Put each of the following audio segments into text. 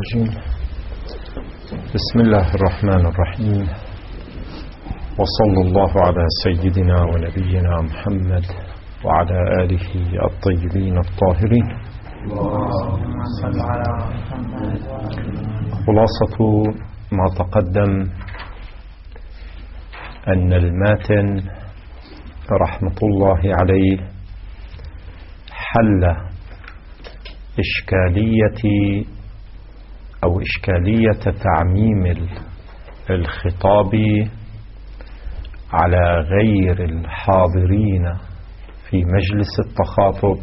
الرجيم. بسم الله الرحمن الرحيم، وصلى الله على سيدنا ونبينا محمد وعلى آله الطيبين الطاهرين. خلاصة ما تقدم أن الماتن رحمة الله عليه حل إشكالية تعميم الخطاب على غير الحاضرين في مجلس التخاطب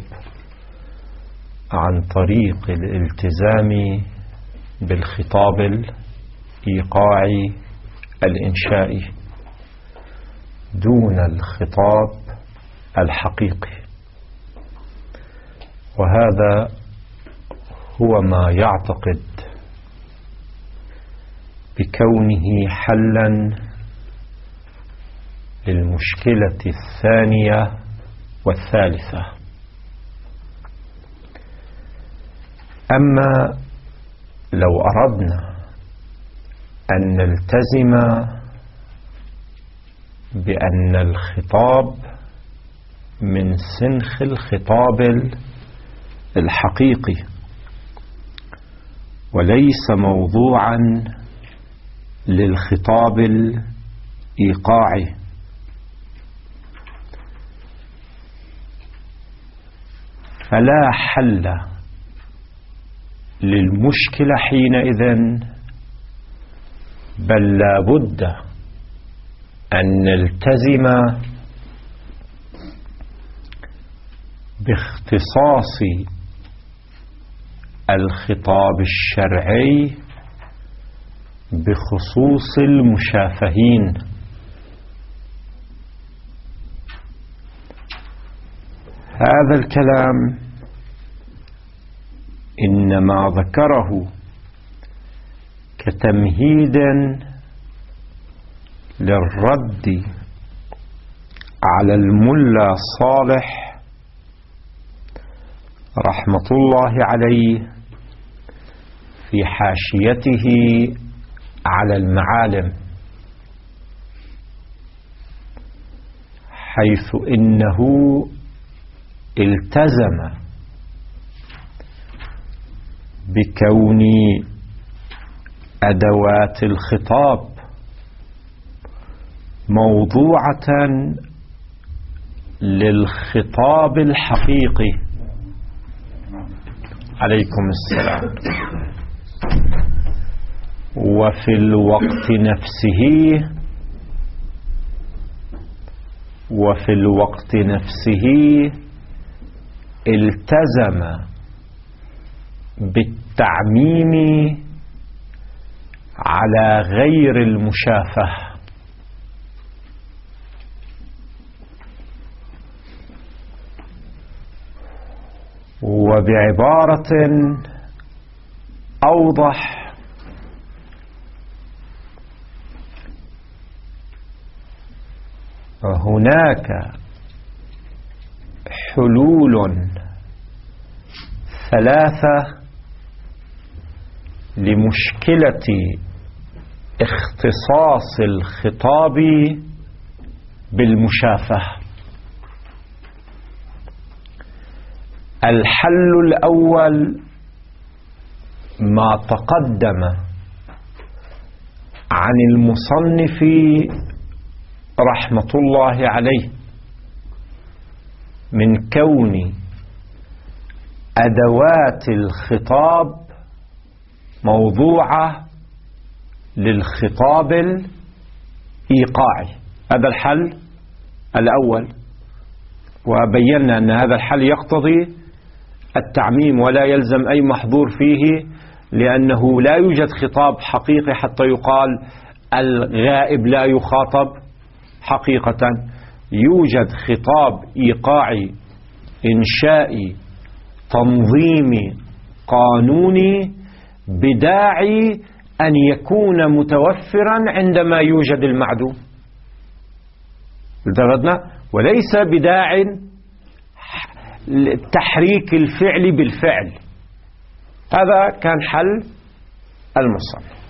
عن طريق الالتزام بالخطاب الإيقاعي الإنشائي دون الخطاب الحقيقي، وهذا هو ما يعتقد بكونه حلا للمشكلة الثانية والثالثة. أما لو أردنا أن نلتزم بأن الخطاب من سنخ الخطاب الحقيقي وليس موضوعا للخطاب الإيقاعي، فلا حل للمشكلة حينئذ، بل لا بد أن نلتزم باختصاص الخطاب الشرعي بخصوص المشافهين. هذا الكلام إنما ذكره كتمهيد للرد على الملا صالح رحمة الله عليه في حاشيته على المعالم، حيث إنه التزم بكون أدوات الخطاب موضوعة للخطاب الحقيقي. عليكم السلام. وفي الوقت نفسه التزم بالتعميم على غير المشافه، وبعبارة أوضح هناك حلول ثلاثة لمشكلة اختصاص الخطاب بالمشافهة. الحل الأول ما تقدم عن المصنف رحمة الله عليه من كون أدوات الخطاب موضوعة للخطاب الإيقاعي. هذا الحل الأول، وبينا أن هذا الحل يقتضي التعميم ولا يلزم أي محظور فيه، لأنه لا يوجد خطاب حقيقي حتى يقال الغائب لا يخاطب حقيقة. يوجد خطاب إيقاعي إنشائي تنظيمي قانوني بداعي أن يكون متوفرا عندما يوجد المعدوم، وليس بداعي تحريك الفعل بالفعل. هذا كان حل المصنف.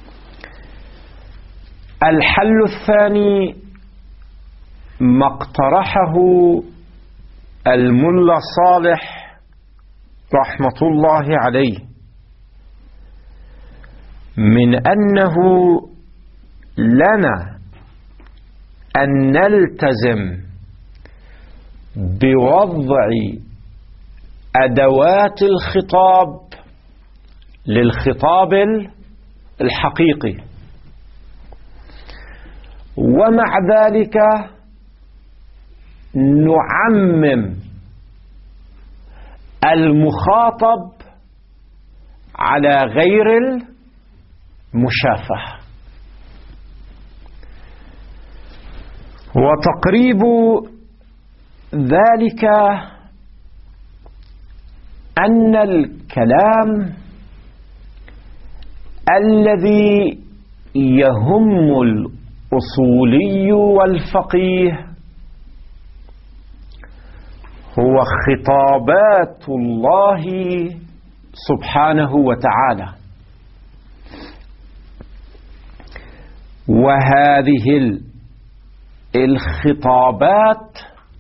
الحل الثاني ما اقترحه الملا صالح رحمة الله عليه من أنه لنا أن نلتزم بوضع أدوات الخطاب للخطاب الحقيقي، ومع ذلك نعمم المخاطب على غير المشافهة. وتقريب ذلك أن الكلام الذي يهم الأصولي والفقيه هو خطابات الله سبحانه وتعالى، وهذه الخطابات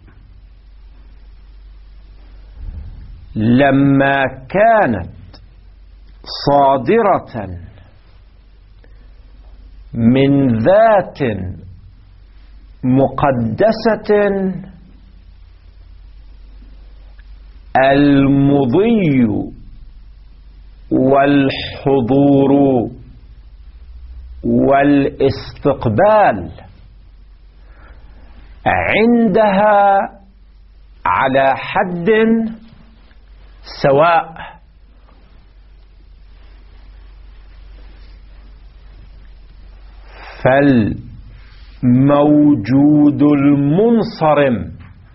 لما كانت صادرة من ذات مقدسة المضي والحضور والاستقبال عندها على حد سواء، فالموجود المنصرم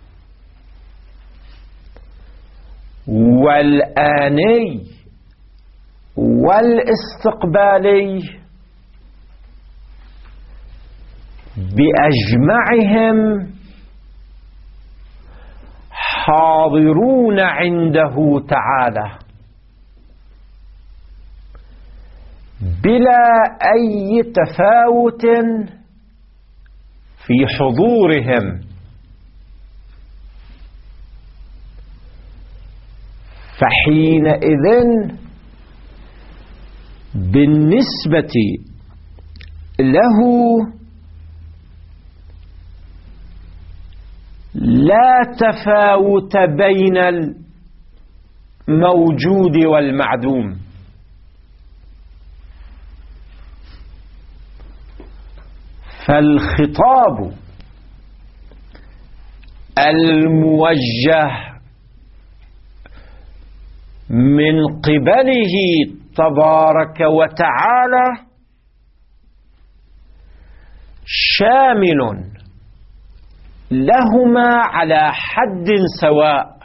والآني والاستقبالي بأجمعهم حاضرون عنده تعالى بلا أي تفاوت في حضورهم، فحينئذ بالنسبة له لا تفاوت بين الموجود والمعدوم، فالخطاب الموجه من قبله تبارك وتعالى شامل لهما على حد سواء،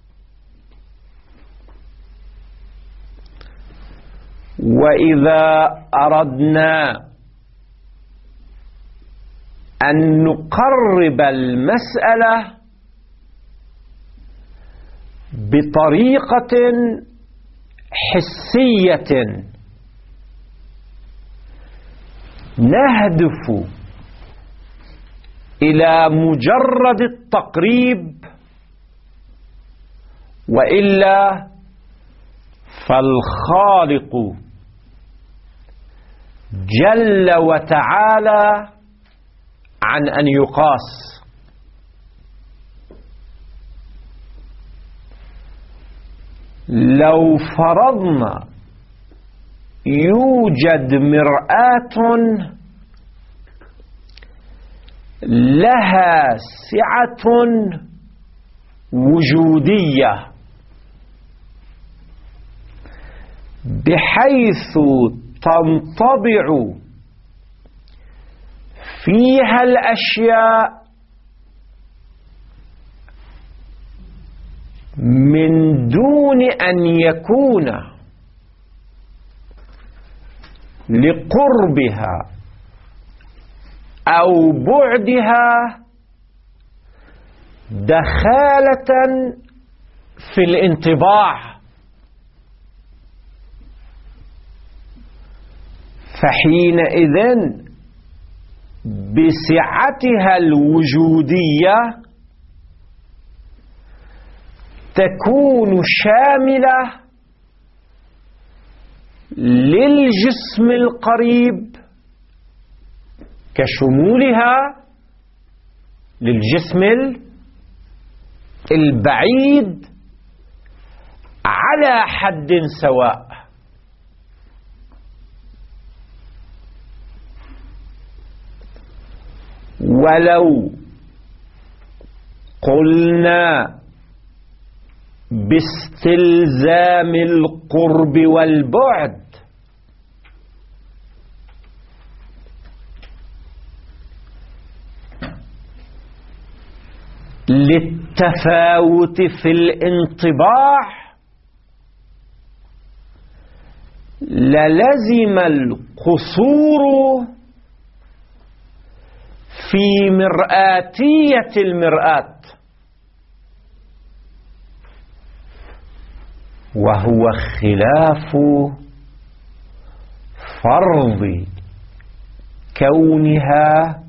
وإذا أردنا أن نقرب المسألة بطريقة حسية نهدف إلى مجرد التقريب، وإلا فالخالق جل وتعالى عن أن يقاس. لو فرضنا يوجد مرآة لها سعة وجودية بحيث تنطبع فيها الأشياء من دون أن يكون لقربها أو بعدها دخالة في الانطباع، فحينئذ بسعتها الوجودية تكون شاملة للجسم القريب كشمولها للجسم البعيد على حد سواء. ولو قلنا باستلزام القرب والبعد للتفاوت في الانطباع للزم القصور في مرآتية المرآة، وهو خلاف فرض كونها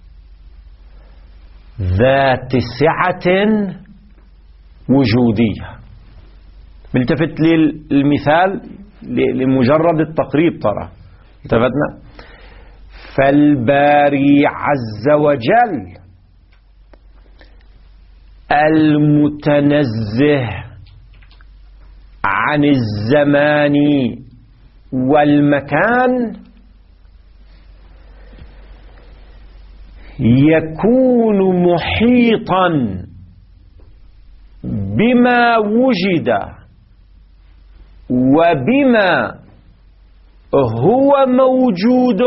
ذات سعة وجودية. ملتفت للمثال لمجرد التقريب ترى التفتنا. فالباري عز وجل المتنزه عن الزمان والمكان يكون محيطا بما وجد وبما هو موجود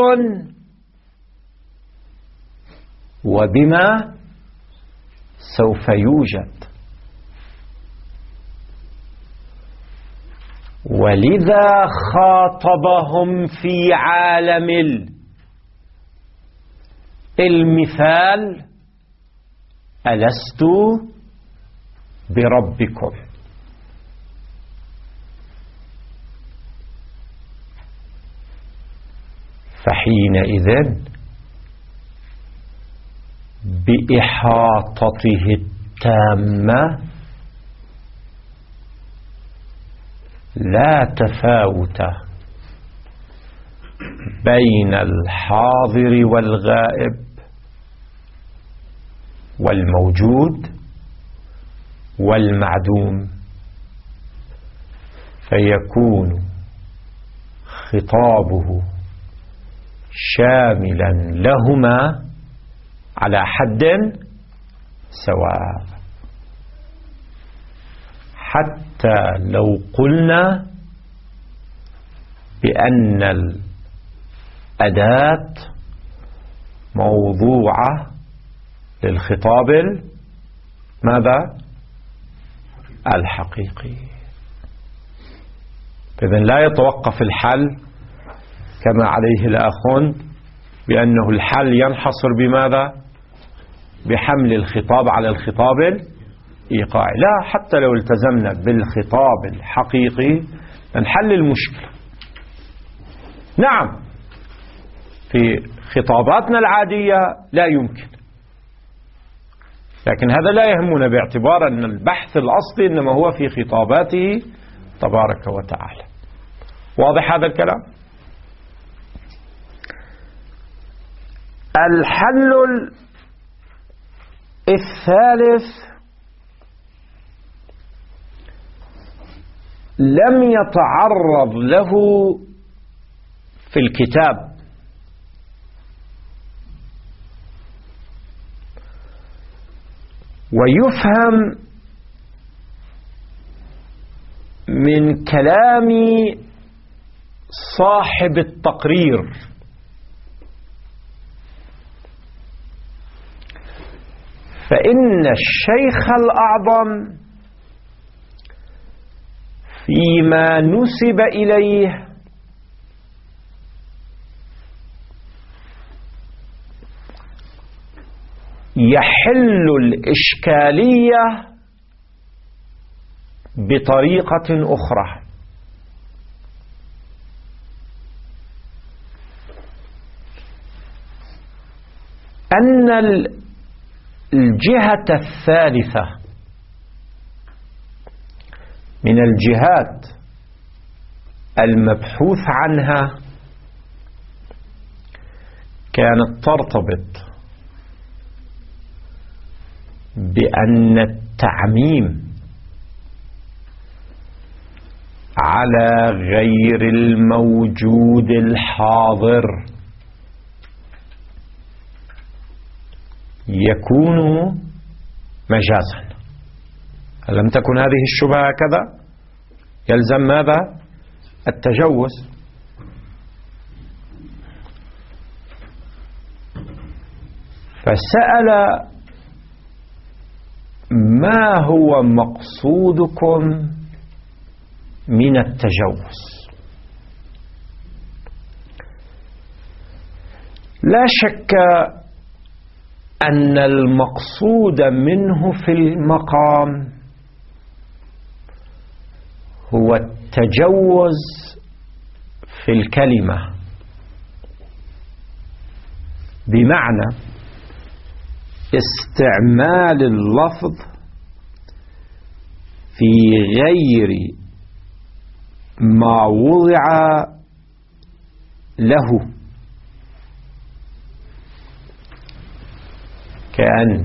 وبما سوف يوجد. ولذا خاطبهم في عالم المثال: ألست بربكم؟ فحينئذ بإحاطته التامة لا تفاوت بين الحاضر والغائب والموجود والمعدوم، فيكون خطابه شاملا لهما على حد سواء. حتى لو قلنا بأن الأداة موضوعة للخطاب ماذا؟ الحقيقي. إذن لا يتوقف الحل كما عليه الآخون بأنه الحل ينحصر بماذا؟ بحمل الخطاب على الخطاب الإيقاعي. لا، حتى لو التزمنا بالخطاب الحقيقي نحل المشكلة. نعم، في خطاباتنا العادية لا يمكن، لكن هذا لا يهمنا باعتبار أن البحث الأصلي إنما هو في خطاباته تبارك وتعالى. واضح هذا الكلام؟ الحل الثالث لم يتعرض له في الكتاب، ويفهم من كلام صاحب التقرير، فإن الشيخ الأعظم فيما نسب إليه يحل الإشكالية بطريقة أخرى. أن الجهة الثالثة من الجهات المبحوث عنها كانت ترتبط بأن التعميم على غير الموجود الحاضر يكون مجازا. لم تكن هذه الشبهة كذا؟ يلزم ماذا؟ التجوز. فسأل ما هو مقصودكم من التجوز؟ لا شك أن المقصود منه في المقام هو التجوز في الكلمة، بمعنى استعمال اللفظ في غير ما وضع له، كأن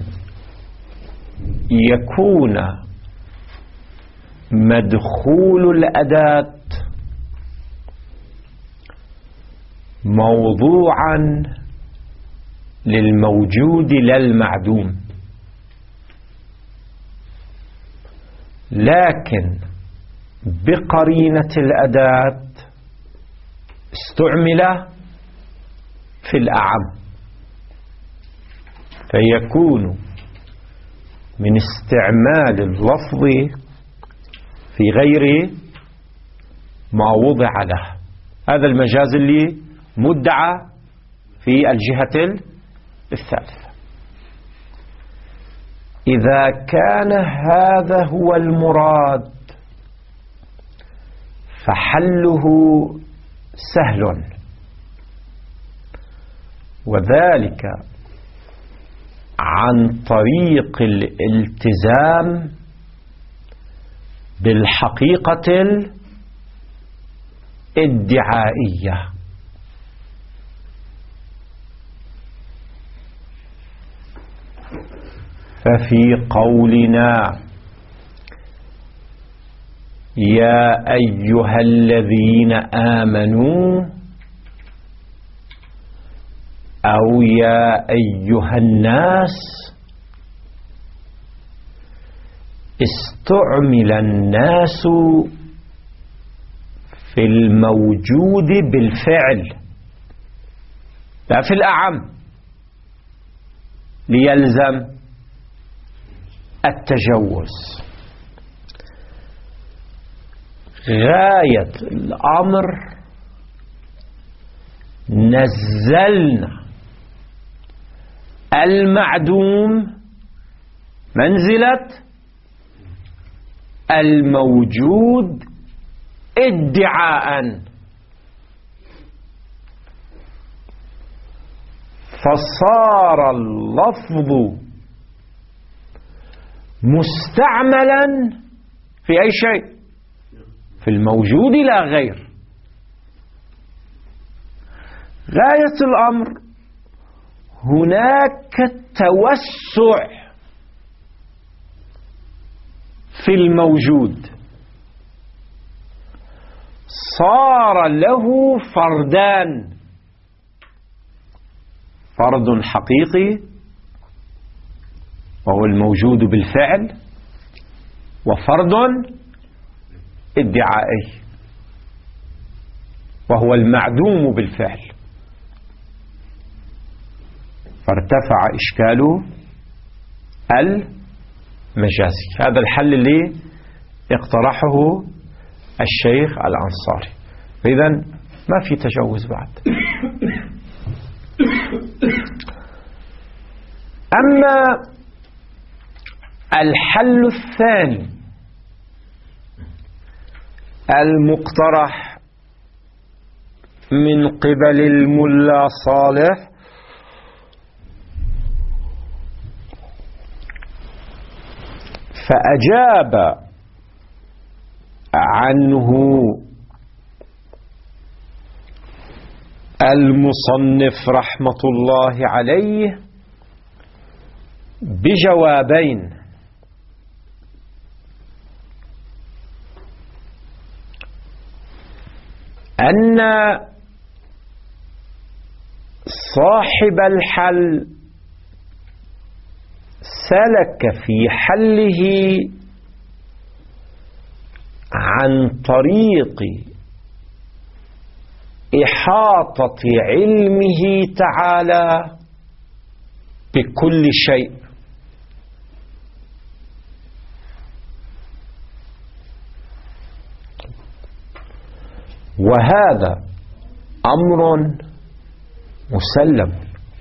يكون مدخول الأداة موضوعا للموجود لا المعدوم، لكن بقرينة الأداة استعمل في الأعم، فيكون من استعمال اللفظ في غير ما وضع له. هذا المجاز اللي مدعى في الجهة الثالثة. إذا كان هذا هو المراد فحله سهل، وذلك عن طريق الالتزام بالحقيقة الادعائية. ففي قولنا يا أيها الذين آمنوا أو يا أيها الناس استعمل الناس في الموجود بالفعل لا في الأعم، ليلزم التجوز. غاية الأمر نزلنا المعدوم منزلة الموجود ادعاء، فصار اللفظ مستعملا في أي شيء، في الموجود لا غير. غاية الأمر هناك توسع في الموجود، صار له فردان، فرد حقيقي وهو الموجود بالفعل، وفرد ادعائي وهو المعدوم بالفعل، فارتفع إشكاله المجازي. هذا الحل اللي اقترحه الشيخ الأنصاري. إذن ما في تجوز بعد. أما الحل الثاني المقترح من قبل الملا صالح فأجاب عنه المصنف رحمة الله عليه بجوابين: أن صاحب الحل سلك في حله عن طريق إحاطة علمه تعالى بكل شيء، وهذا أمر مسلم،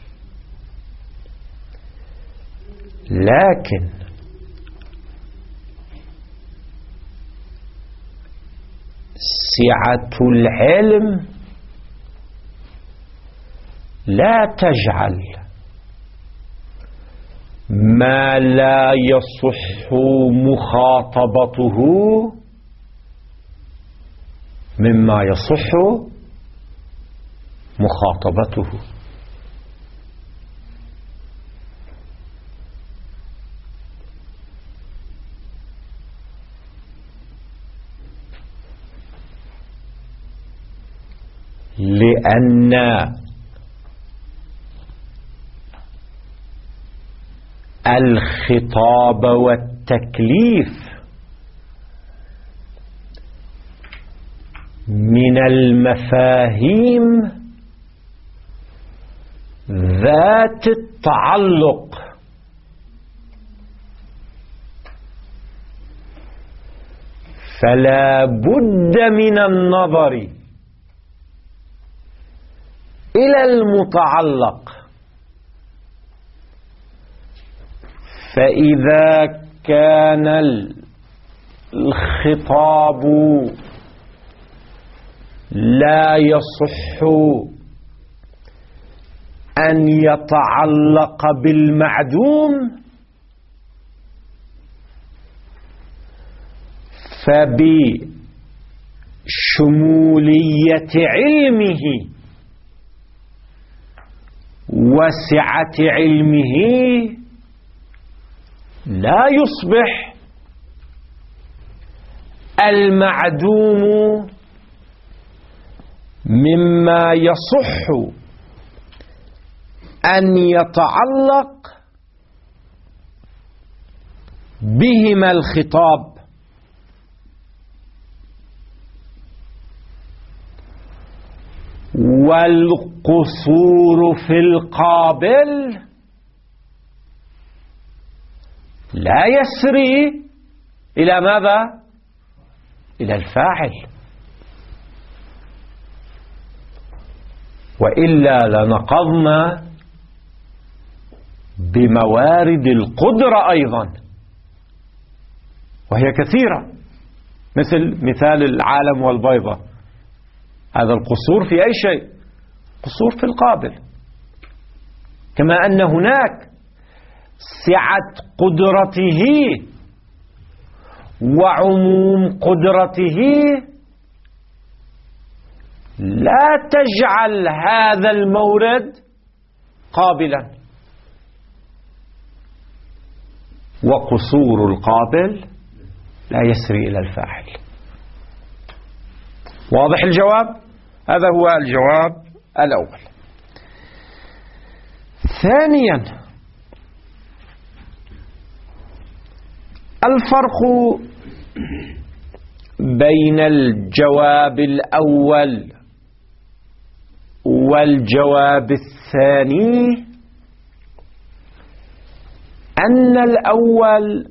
لكن سعة العلم لا تجعل ما لا يصح مخاطبته مما يصح مخاطبته. لأن الخطاب والتكليف من المفاهيم ذات التعلق، فلا بد من النظر إلى المتعلق. فإذا كان الخطاب لا يصح أن يتعلق بالمعدوم، فبشمولية علمه وسعة علمه لا يصبح المعدوم مما يصح أن يتعلق بهما الخطاب. والقصور في القابل لا يسري إلى ماذا؟ إلى الفاعل، وإلا لنقضنا بموارد القدرة أيضا، وهي كثيرة، مثال العالم والبيضة. هذا القصور في أي شيء؟ قصور في القابل. كما أن هناك سعة قدرته وعموم قدرته لا تجعل هذا المورد قابلا، وقصور القابل لا يسري إلى الفاعل. واضح الجواب؟ هذا هو الجواب الأول. ثانيا، الفرق بين الجواب الأول والجواب الثاني أن الأول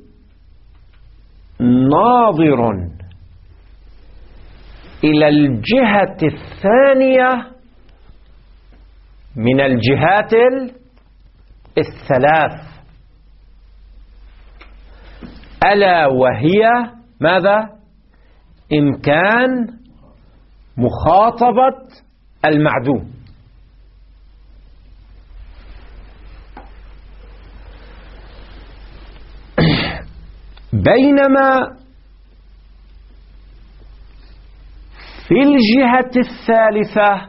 ناظر إلى الجهة الثانية من الجهات الثلاث، ألا وهي ماذا؟ إمكان مخاطبة المعدوم. بينما في الجهة الثالثة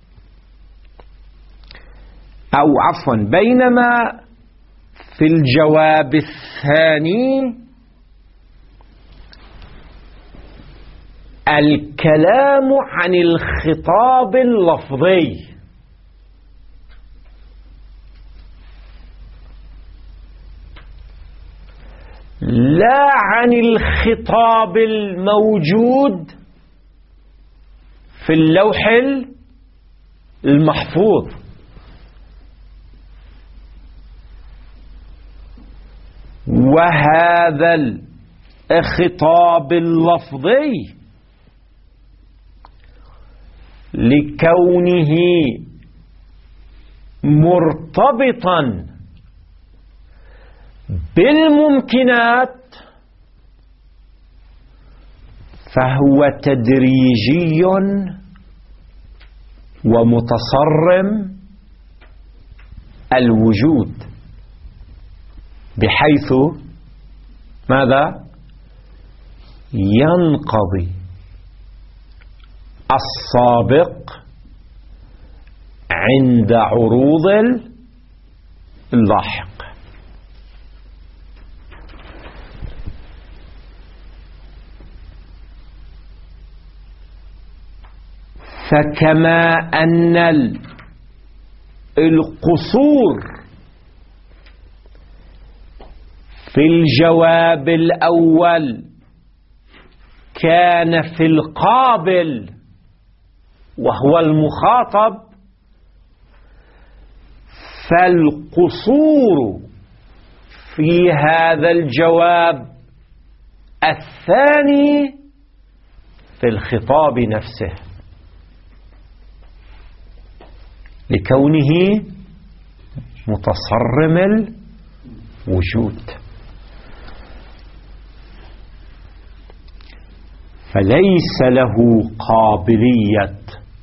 أو عفوا بينما في الجواب الثاني الكلام عن الخطاب اللفظي لا عن الخطاب الموجود في اللوح المحفوظ. وهذا الخطاب اللفظي لكونه مرتبطا بالممكنات فهو تدريجي ومتصرم الوجود، بحيث ماذا؟ ينقضي السابق عند عروض اللاحق. فكما أن القصور في الجواب الأول كان في القابل وهو المخاطب، فالقصور في هذا الجواب الثاني في الخطاب نفسه، لكونه متصرم الوجود. فليس له قابلية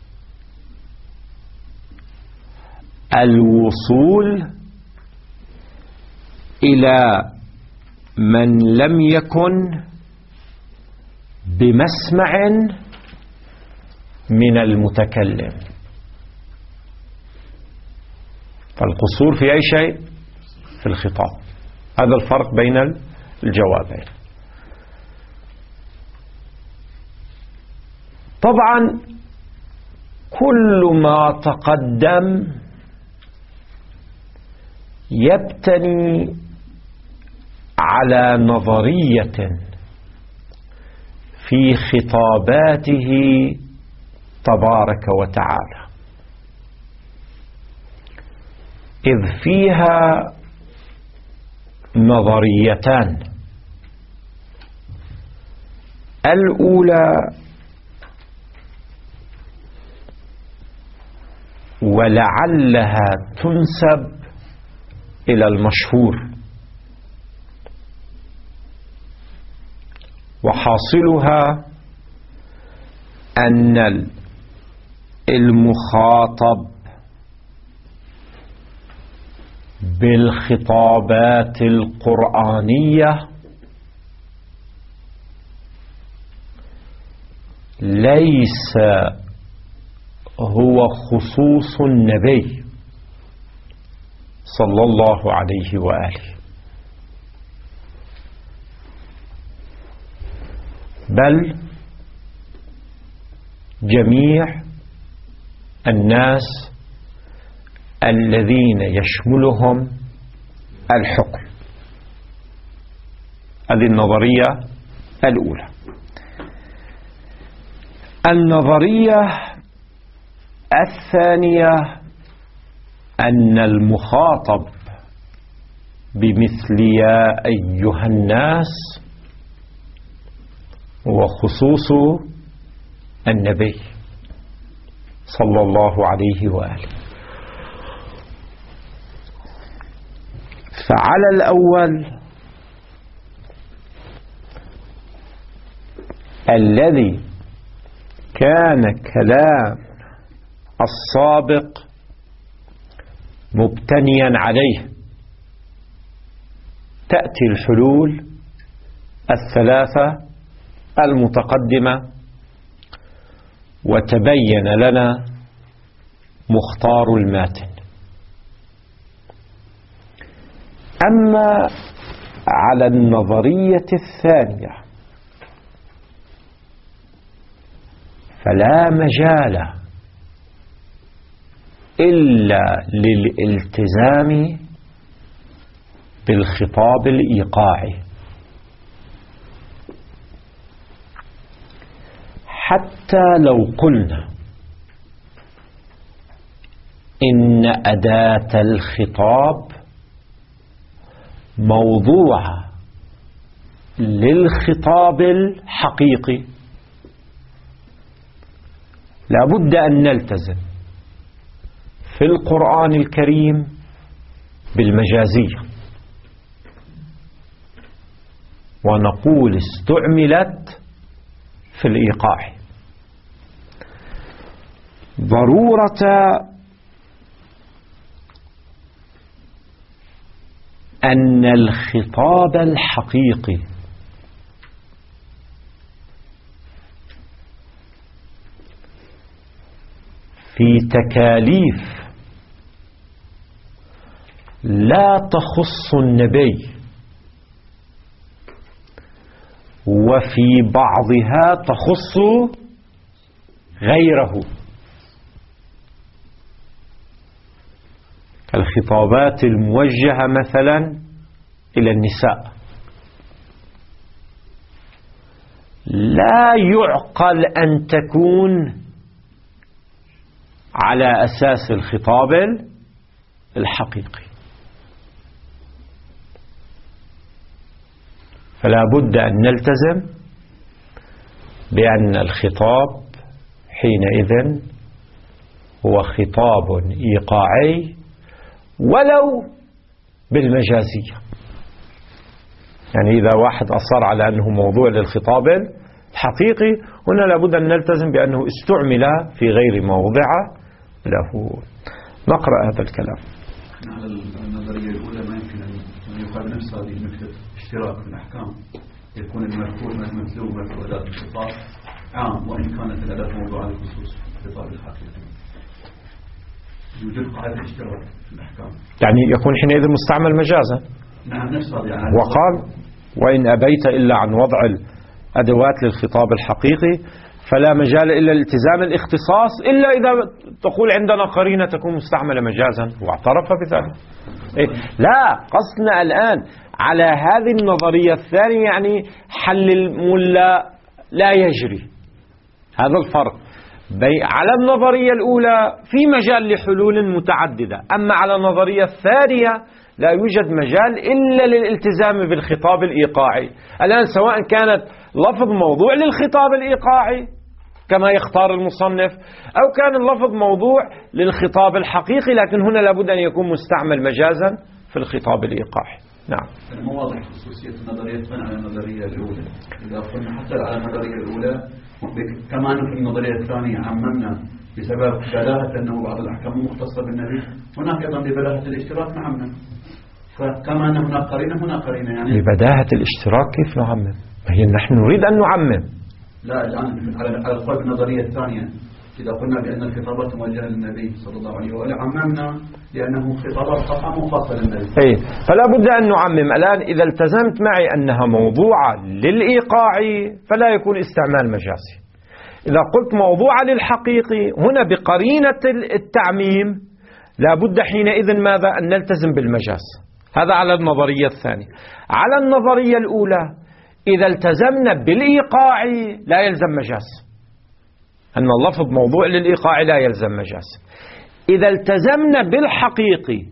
الوصول إلى من لم يكن بمسمع من المتكلم. فالقصور في أي شيء؟ في الخطاب. هذا الفرق بين الجوابين. طبعا كل ما تقدم يبتني على نظرية في خطاباته تبارك وتعالى، إذ فيها نظريتان: الأولى ولعلها تنسب إلى المشهور، وحاصلها أن المخاطب بالخطابات القرآنية ليس هو خصوص النبي صلى الله عليه وآله، بل جميع الناس الذين يشملهم الحكم. هذه النظرية الأولى. النظرية الثانية أن المخاطب بمثل يا أيها الناس هو خصوص النبي صلى الله عليه وآله. فعلى الأول الذي كان كلام السابق مبتنيا عليه تأتي الحلول الثلاثة المتقدمة وتبين لنا مختار الماتن. أما على النظرية الثانية فلا مجال إلا للالتزام بالخطاب الإيقاعي، حتى لو قلنا إن أداة الخطاب موضوعة للخطاب الحقيقي، لابد أن نلتزم في القرآن الكريم بالمجازية ونقول استعملت في الإيقاع. ضرورة أن الخطاب الحقيقي في تكاليف لا تخص النبي وفي بعضها تخص غيره، الخطابات الموجهة مثلا إلى النساء لا يعقل أن تكون على أساس الخطاب الحقيقي، فلا بد أن نلتزم بأن الخطاب حينئذ هو خطاب إيقاعي ولو بالمجازية. يعني إذا واحد أصر على أنه موضوع للخطاب الحقيقي، هنا لابد أن نلتزم بأنه استعمل في غير موضع له. نقرأ هذا الكلام. على النظرية الأولى ما يمكن أن يقال نفس هذه النكتة اشتراك في الأحكام، يكون المذكور متلو مذكور أداة الخطاب عام وإن كانت الأداة موضوعة للخصوص في الخطاب الحقيقي. يوجد قاعدة اشتراك في الأحكام، يعني يكون حينئذ مستعمل مجازا. نعم نفس هذه. يعني وقال وإن أبيت إلا عن وضع الأدوات للخطاب الحقيقي فلا مجال إلا الالتزام الاختصاص إلا إذا تقول عندنا قرينة تكون مستعملة مجازا، واعترف بذلك. لا، قصدنا الآن على هذه النظرية الثانية، يعني حل الملا لا يجري. هذا الفرق على النظرية الأولى في مجال لحلول متعددة، أما على النظرية الثانية لا يوجد مجال إلا للالتزام بالخطاب الإيقاعي. الآن سواء كانت لفظ موضوع للخطاب الإيقاعي كما يختار المصنف، أو كان اللفظ موضوع للخطاب الحقيقي، لكن هنا لابد أن يكون مستعمل مجازا في الخطاب الإيقاعي. نعم. مو واضح خصوصية النظرية الثانية على النظرية الأولى. إذا قلنا حتى على النظرية الأولى كما أن في النظرية الثانية عممنا بسبب بلاهة أنه بعض الأحكام مختصة بالنبي، هناك أيضا ببلاهة الاشتراك نعمم. فكما أن هناك قرينة هناك قرينة. يعني ببداهة الاشتراك كيف نعمم؟ هي نحن نريد أن نعمم. لا، الآن على القول بالنظرية الثانية إذا قلنا بأن الخطابات موجهة للنبي صلى الله عليه وآله عممنا لأنه خطابات قطعة مخصصة للنبي. فلا بد أن نعمم. الآن إذا التزمت معي أنها موضوعة للإيقاعي فلا يكون استعمال مجازي. إذا قلت موضوعة للحقيقي هنا بقرينة التعميم لا بد حينئذ ماذا؟ أن نلتزم بالمجاز. هذا على النظرية الثانية. على النظرية الأولى إذا التزمنا بالإيقاع لا يلزم مجاز، أن اللفظ موضوع للإيقاع لا يلزم مجاز. إذا التزمنا بالحقيقي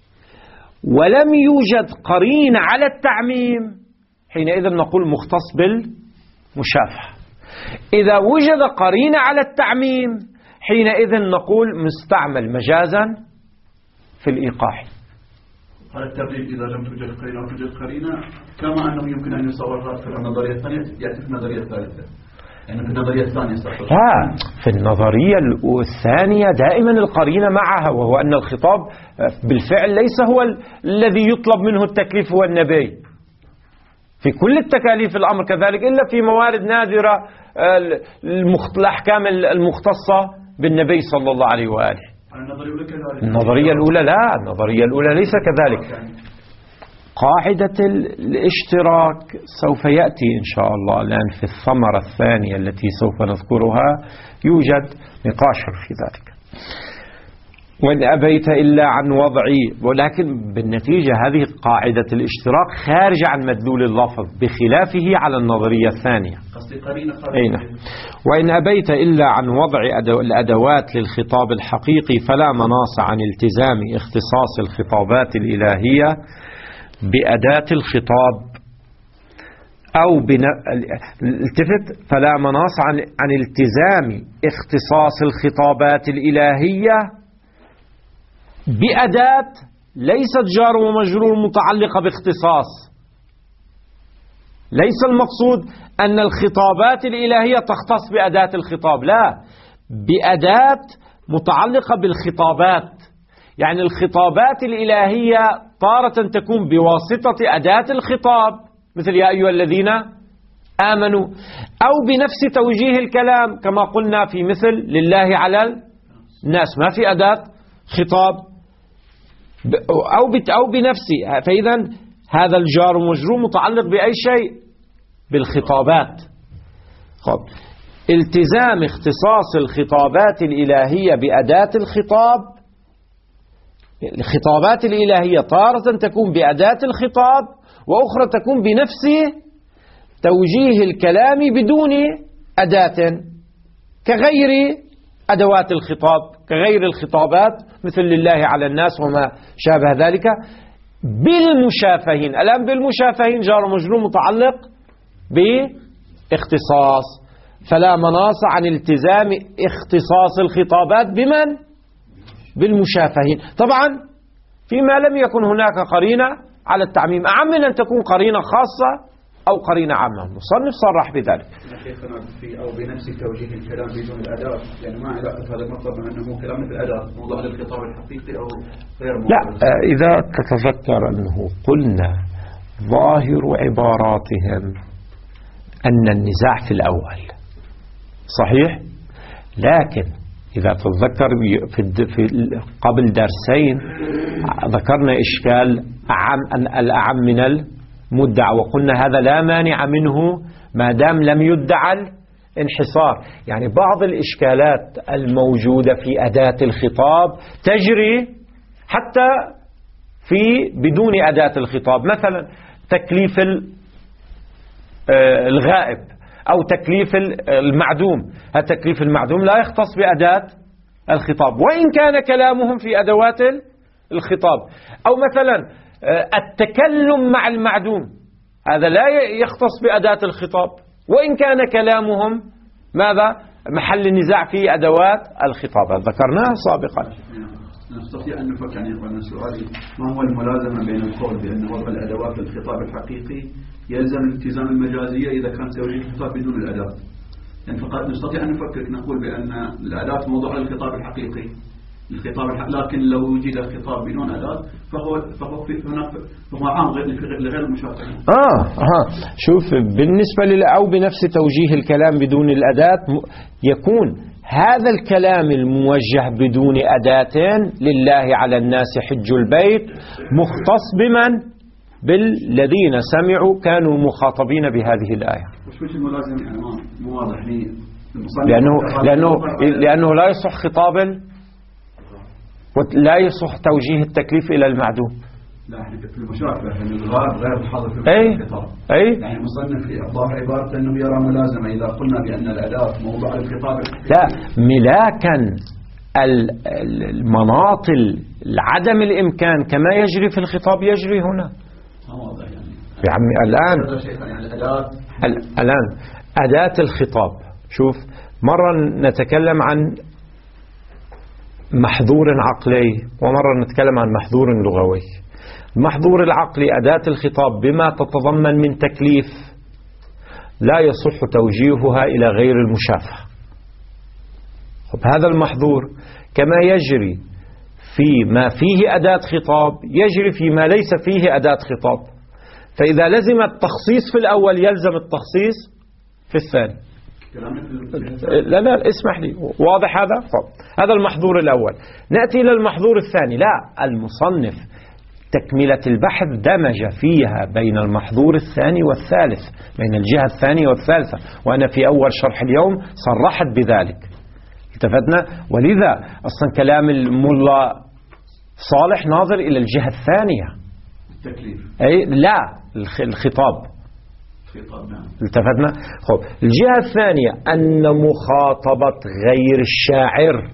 ولم يوجد قرين على التعميم حينئذ نقول مختص بالمشافهة. إذا وجد قرين على التعميم حينئذ نقول مستعمل مجازا في الإيقاع. هذا الترتيب إذا لم توجد قرينة وتوجد قرينة، كما أنه يمكن أن يصور في النظرية الثانية يأتي في النظرية الثالثة. يعني في النظرية الثانية لا، في النظرية الثانية دائما القرينة معها، وهو أن الخطاب بالفعل ليس هو الذي يطلب منه التكليف هو النبي. في كل التكاليف الأمر كذلك، إلا في موارد نادرة الأحكام المختصة بالنبي صلى الله عليه وآله. النظرية الأولى لا، النظرية الأولى ليس كذلك. قاعدة الاشتراك سوف يأتي إن شاء الله الآن في الثمرة الثانية التي سوف نذكرها، يوجد نقاش في ذلك. وإن أبيت إلا عن وضعي، ولكن بالنتيجة هذه قاعدة الاشتراك خارجة عن مدلول اللفظ بخلافه على النظرية الثانية. وإن أبيت إلا عن وضع الأدوات للخطاب الحقيقي فلا مناص عن التزام اختصاص الخطابات الإلهية بأداة الخطاب أو التفت، فلا مناص عن التزام اختصاص الخطابات الإلهية بأداة ليست جار ومجرور متعلقة باختصاص. ليس المقصود أن الخطابات الإلهية تختص بأداة الخطاب، لا، بأداة متعلقة بالخطابات. يعني الخطابات الإلهية تارة تكون بواسطة أداة الخطاب مثل يا أيها الذين آمنوا، أو بنفس توجيه الكلام كما قلنا في مثل لله على الناس، ما في أداة خطاب، أو بنفسه. فإذا هذا الجار ومجرور متعلق بأي شيء؟ بالخطابات. التزام اختصاص الخطابات الإلهية بأداة الخطاب، الخطابات الإلهية تارة تكون بأداة الخطاب وأخرى تكون بنفس توجيه الكلام بدون أداة، كغير أدوات الخطاب، كغير الخطابات مثل لله على الناس وما شابه ذلك. بالمشافهين، الآن بالمشافهين جار ومجرور متعلق باختصاص، فلا مناص عن التزام اختصاص الخطابات بمن؟ بالمشافهين. طبعا فيما لم يكن هناك قرينة على التعميم، أعم من أن تكون قرينة خاصة أو قرينة عامة. المصنف صرح بذلك. أو بنفس توجيه الكلام بدون الأداة، يعني ما علاقة هذا المطلب أنه كلام مثل الأداة موضوع للخطاب الحقيقي أو غير موضوع؟ لا، إذا تتذكر أنه قلنا ظاهر عباراتهم أن النزاع في الأول صحيح، لكن إذا تتذكر في قبل درسين ذكرنا إشكال الأعم من المدعى، وقلنا هذا لا مانع منه ما دام لم يدعى الانحصار. يعني بعض الإشكالات الموجودة في أداة الخطاب تجري حتى في بدون أداة الخطاب، مثلا تكليف الغائب أو تكليف المعدوم. التكليف المعدوم لا يختص بأداة الخطاب وإن كان كلامهم في أدوات الخطاب. أو مثلا التكلم مع المعدوم، هذا لا يختص بأداة الخطاب وإن كان كلامهم ماذا؟ محل النزاع في أدوات الخطاب، ذكرناها سابقا. نستطيع أن نفكر يعني أن سؤالي ما هو الملازمة بين القول بأن وضع الأدوات للخطاب الحقيقي يلزم الالتزام المجازية إذا كان توجيه الخطاب بدون الأداة؟ يعني فقط نستطيع أن نفكر نقول بأن الأداة موضوع للخطاب الحقيقي لكن لو وجد الخطاب بدون أداة فهو عام لغير المشافهين. شوف، بالنسبة أو بنفس توجيه الكلام بدون الأداة يكون هذا الكلام الموجه بدون أداة لله على الناس حج البيت مختص بمن؟ بالذين سمعوا كانوا مخاطبين بهذه الآية. وش الملازم يعني مو واضح لي؟ لأنه لا يصح خطابا ولا يصح توجيه التكليف إلى المعدوم. لا، احنا في المشافهة يعني الغائب غير الحاضر في الخطاب. يعني المصنف في ظاهر عبارته أنه يرى ملازمة إذا قلنا بأن الأداة موضوع الخطاب. لا، ملاكا المناط عدم الإمكان كما يجري في الخطاب يجري هنا. يا عمي الآن أداة الخطاب، شوف، مرة نتكلم عن محظور عقلي ومرة نتكلم عن محظور لغوي. المحظور العقلي أداة الخطاب بما تتضمن من تكليف لا يصح توجيهها إلى غير المشافهة. هذا المحظور كما يجري في ما فيه أداة خطاب يجري في ما ليس فيه أداة خطاب. فإذا لزم التخصيص في الأول يلزم التخصيص في الثاني. لا اسمح لي، واضح هذا؟ هذا المحظور الأول. نأتي إلى المحظور الثاني. لا، المصنف تكملة البحث دمج فيها بين المحظور الثاني والثالث، بين الجهة الثانية والثالثة، وأنا في أول شرح اليوم صرحت بذلك. التفتنا، ولذا أصلا كلام الملا صالح ناظر إلى الجهة الثانية. التكليف. أي لا، الخطاب. نعم. التفتنا. الجهة الثانية أن مخاطبة غير الشاعر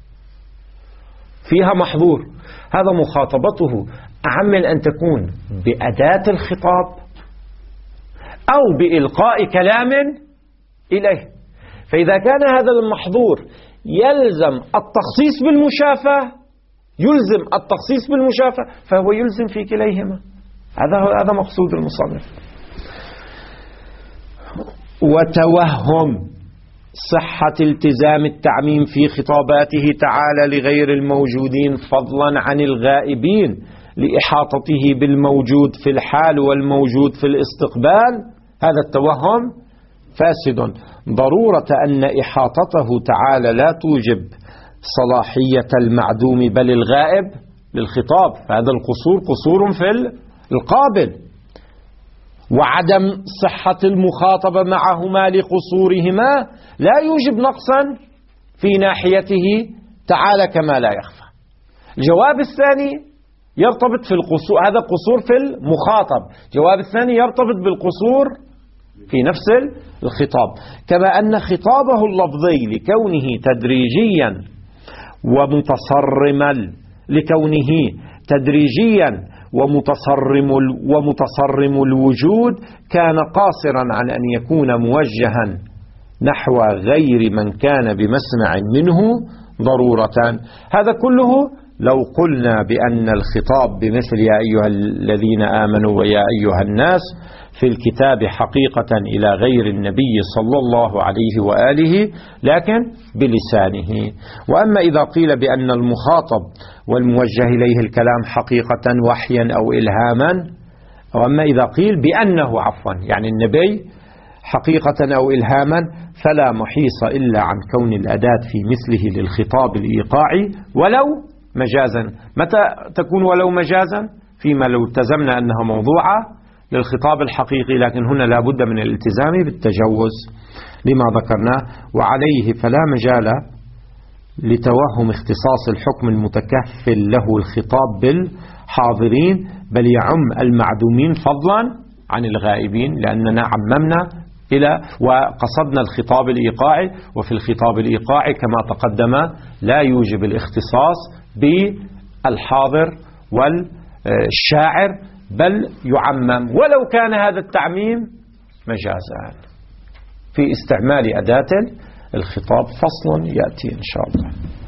فيها محظور. هذا مخاطبته أعم من أن تكون بأداة الخطاب أو بإلقاء كلام إليه. فإذا كان هذا المحظور يلزم التخصيص بالمشافهة، فهو يلزم في كليهما. هذا مقصود المصنف. وتوهم صحة التزام التعميم في خطاباته تعالى لغير الموجودين فضلا عن الغائبين لإحاطته بالموجود في الحال والموجود في الاستقبال، هذا التوهم فاسد. ضرورة أن إحاطته تعالى لا توجب صلاحية المعدوم بل الغائب للخطاب، فهذا القصور قصور في القابل. وعدم صحة المخاطبة معهما لقصورهما لا يوجب نقصا في ناحيته تعالى كما لا يخفى. الجواب الثاني يرتبط في القصور، هذا قصور في المخاطب. الجواب الثاني يرتبط بالقصور في نفس الخطاب، كما أن خطابه اللفظي لكونه تدريجيا ومتصرم الوجود كان قاصرا عن أن يكون موجها نحو غير من كان بمسمع منه ضرورة. هذا كله لو قلنا بأن الخطاب بمثل يا أيها الذين آمنوا ويا أيها الناس في الكتاب حقيقة إلى غير النبي صلى الله عليه وآله، لكن بلسانه. وأما إذا قيل بأن المخاطب والموجه إليه الكلام حقيقة وحيا أو إلهاما، وأما إذا قيل بأنه يعني النبي حقيقة أو إلهاما، فلا محيص إلا عن كون الأداة في مثله للخطاب الإيقاعي ولو مجازا. متى تكون ولو مجازا؟ فيما لو التزمنا أنها موضوعة للخطاب الحقيقي، لكن هنا لا بد من الالتزام بالتجوز لما ذكرناه. وعليه فلا مجال لتوهم اختصاص الحكم المتكفل له الخطاب بالحاضرين، بل يعم المعدومين فضلا عن الغائبين، لأننا عممنا وقصدنا الخطاب الإيقاعي، وفي الخطاب الإيقاعي كما تقدم لا يوجب الاختصاص بالحاضر والشاعر، بل يعمم ولو كان هذا التعميم مجازا. في استعمال أداة الخطاب فصل يأتي إن شاء الله.